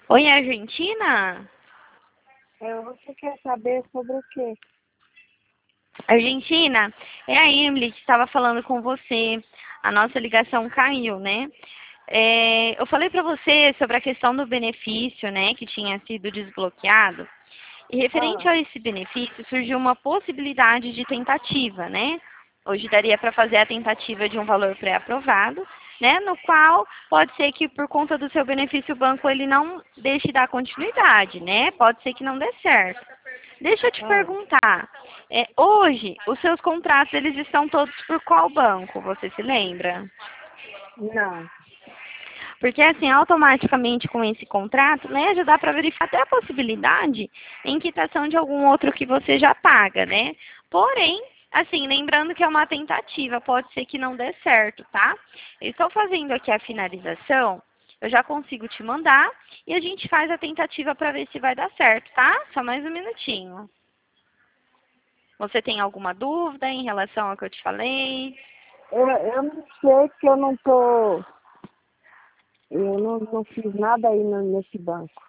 Oi, Argentina? Você quer saber sobre o quê? Argentina, é a Emily que estava falando com você. A nossa ligação caiu, né? Eu falei para você sobre a questão do benefício, né, que tinha sido desbloqueado. E referente Ah, a esse benefício, surgiu uma possibilidade de tentativa, né? Hoje daria para fazer a tentativa de um valor pré-aprovado, né? No qual pode ser que por conta do seu benefício o banco ele não deixe de dar continuidade, né? Pode ser que não dê certo. Deixa eu te ah, perguntar, hoje os seus contratos eles estão todos por qual banco? Você se lembra? não. Porque assim, automaticamente com esse contrato, né, já dá para verificar até a possibilidade em quitação de algum outro que você já paga, né? Porém, assim, lembrando que é uma tentativa, pode ser que não dê certo, tá? Eu estou fazendo aqui a finalização, eu já consigo te mandar e a gente faz a tentativa para ver se vai dar certo, tá? Só mais um minutinho. Você tem alguma dúvida em relação ao que eu te falei? Eu não sei porque eu não tô. Eu não fiz nada aí nesse banco.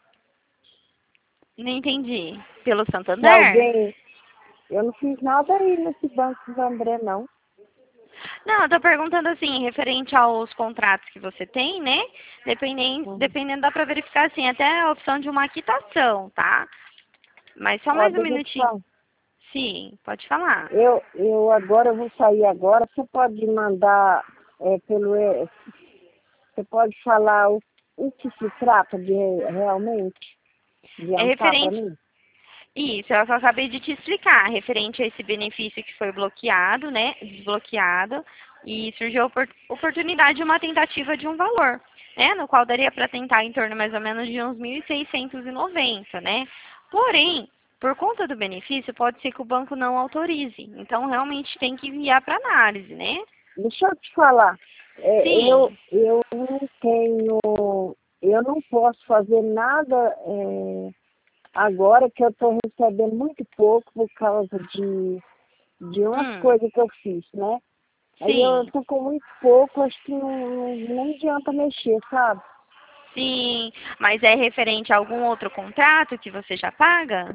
Não entendi. Pelo Se Santander? alguém. Eu não fiz nada aí nesse banco do André, não. Não, eu tô perguntando assim, referente aos contratos que você tem, né? Hum. Dependendo, dá pra verificar assim, até a opção de uma quitação, tá? Mas só Ó, mais um deixa eu te minutinho. falar. Sim, pode falar. Eu agora eu vou sair agora. Você pode mandar pelo. Você pode falar o que se trata de realmente? É Adiantar para referente. mim? Isso, eu só acabei de te explicar, referente a esse benefício que foi bloqueado, né? Desbloqueado, e surgiu a oportunidade de uma tentativa de um valor, né? No qual daria para tentar em torno mais ou menos de uns 1.690, né? Porém, por conta do benefício, pode ser que o banco não autorize. Então, realmente tem que enviar para análise, né? Deixa eu te falar. Sim. Eu não tenho, eu não posso fazer nada agora que eu estou recebendo muito pouco por causa de umas Hum, coisas que eu fiz, né? Aí eu sim. estou com muito pouco, acho que não adianta mexer, sabe? Sim. Mas é referente a algum outro contrato que você já paga?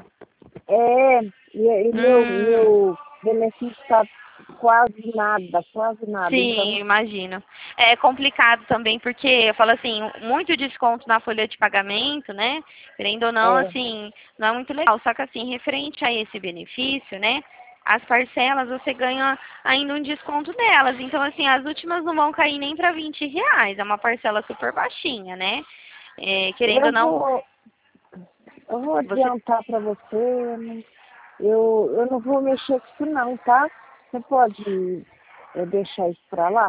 E Hum. meu benefício está quase nada, quase nada. Sim, Então, imagino. É complicado também porque eu falo assim, muito desconto na folha de pagamento, né? Querendo ou não, é, assim, não é muito legal. Só que assim, referente a esse benefício, né? As parcelas você ganha ainda um desconto delas. Então, assim, as últimas não vão cair nem para R$ 20. É uma parcela super baixinha, né? Querendo ou eu não, vou, eu vou você adiantar para você. Eu não vou mexer com isso não, tá? Você pode deixar isso para lá?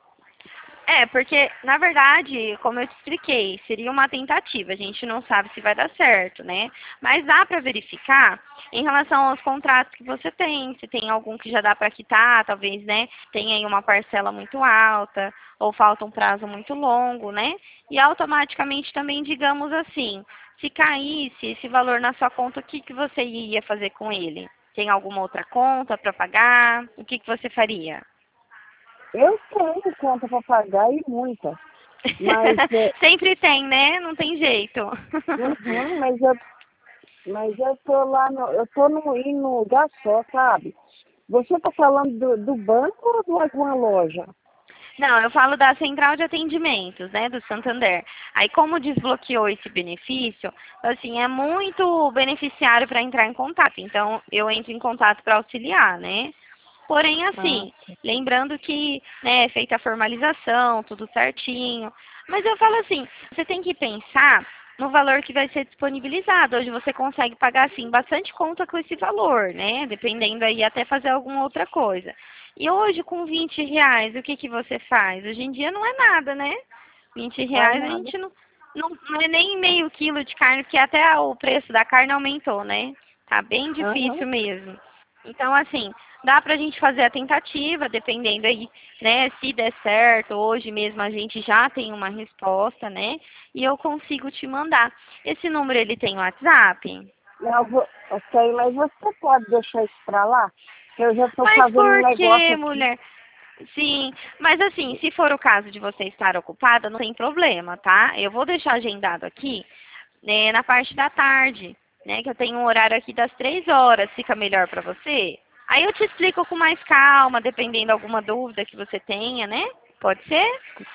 Porque, na verdade, como eu te expliquei, seria uma tentativa. A gente não sabe se vai dar certo, né? Mas dá para verificar em relação aos contratos que você tem, se tem algum que já dá para quitar, talvez, né? Tenha aí uma parcela muito alta ou falta um prazo muito longo, né? E automaticamente também, digamos assim, se caísse esse valor na sua conta, o que que você iria fazer com ele? Tem alguma outra conta para pagar? O que que você faria? Eu tenho conta para pagar e muita, mas, Sempre tem, né? Não tem jeito. uhum, mas eu tô lá, eu tô em um lugar só, sabe? Você tá falando do banco ou de alguma loja? Não, eu falo da central de atendimentos, né, do Santander. Aí, como desbloqueou esse benefício, assim, é muito beneficiário para entrar em contato. Então, eu entro em contato para auxiliar, né? Porém, Ah, assim, lembrando que, né, é feita a formalização, tudo certinho. Mas eu falo assim, você tem que pensar no valor que vai ser disponibilizado. Hoje você consegue pagar, assim, bastante conta com esse valor, né? Dependendo aí até fazer alguma outra coisa. E hoje, com R$ 20, o que que você faz? Hoje em dia não é nada, né? vinte vai reais a nada. gente não é nem meio quilo de carne, porque até o preço da carne aumentou, né? Tá bem Aham. difícil mesmo. Então, assim, dá pra gente fazer a tentativa, dependendo aí, né? Se der certo, hoje mesmo a gente já tem uma resposta, né? E eu consigo te mandar. Esse número, ele tem WhatsApp? Ok, mas você pode deixar isso para lá? Que eu já estou Mas fazendo um por negócio que, aqui. mulher? Sim, mas assim, se for o caso de você estar ocupada, não tem problema, tá? Eu vou deixar agendado aqui. né, na parte da tarde, né? Que eu tenho um horário aqui das 3 horas, fica melhor para você? Aí eu te explico com mais calma, dependendo de alguma dúvida que você tenha, né? Pode ser?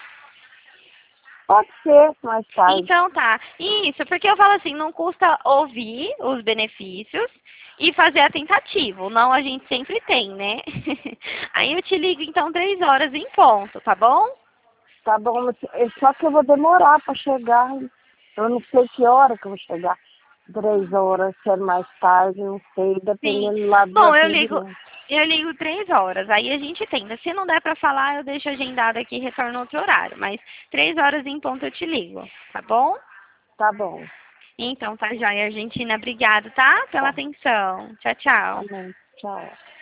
Pode ser mais tarde. Então tá. Isso, porque eu falo assim, não custa ouvir os benefícios e fazer a tentativa. O não a gente sempre tem, né? Aí eu te ligo então 3 horas em ponto, tá bom? Tá bom, mas só que eu vou demorar para chegar. Eu não sei que hora que eu vou chegar. 3 horas, se é mais tarde, não sei, Sim. dependendo lá do Bom, atendimento. eu ligo 3 horas. Aí a gente tenta. Se não der pra falar, eu deixo agendado aqui e retorno outro horário. Mas 3 horas em ponto eu te ligo, tá bom? Tá bom. Então tá joia, Argentina. Obrigado, tá? Pela Tá. atenção. Tchau, tchau. Amém. Tchau.